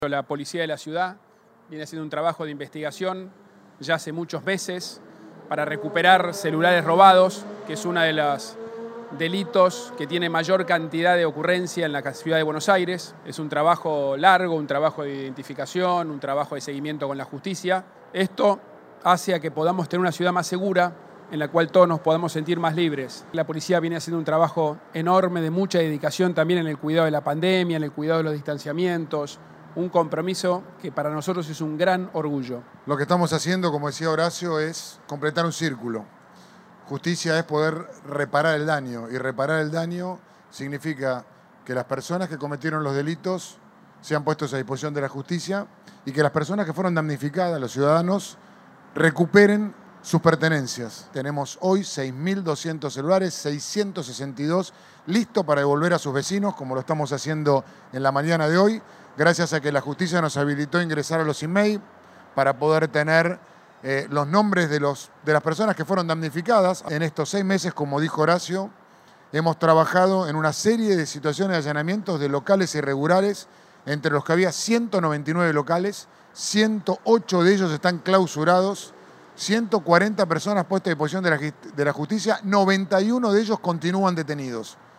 La policía de la ciudad viene haciendo un trabajo de investigación ya hace muchos meses para recuperar celulares robados, que es uno de los delitos que tiene mayor cantidad de ocurrencia en la ciudad de Buenos Aires. Es un trabajo largo, un trabajo de identificación, un trabajo de seguimiento con la justicia. Esto hace a que podamos tener una ciudad más segura, en la cual todos nos podamos sentir más libres. La policía viene haciendo un trabajo enorme de mucha dedicación también en el cuidado de la pandemia, en el cuidado de los distanciamientos, un compromiso que para nosotros es un gran orgullo. Lo que estamos haciendo, como decía Horacio, es completar un círculo. Justicia es poder reparar el daño, y reparar el daño significa que las personas que cometieron los delitos sean puestos a disposición de la justicia y que las personas que fueron damnificadas, los ciudadanos, recuperen sus pertenencias. Tenemos hoy 6.200 celulares, 662 listos para devolver a sus vecinos, como lo estamos haciendo en la mañana de hoy, gracias a que la justicia nos habilitó a ingresar a los email para poder tener los nombres de las personas que fueron damnificadas. En estos 6 meses, como dijo Horacio, hemos trabajado en una serie de situaciones de allanamientos de locales irregulares, entre los que había 199 locales, 108 de ellos están clausurados, 140 personas puestas a disposición de la justicia, 91 de ellos continúan detenidos.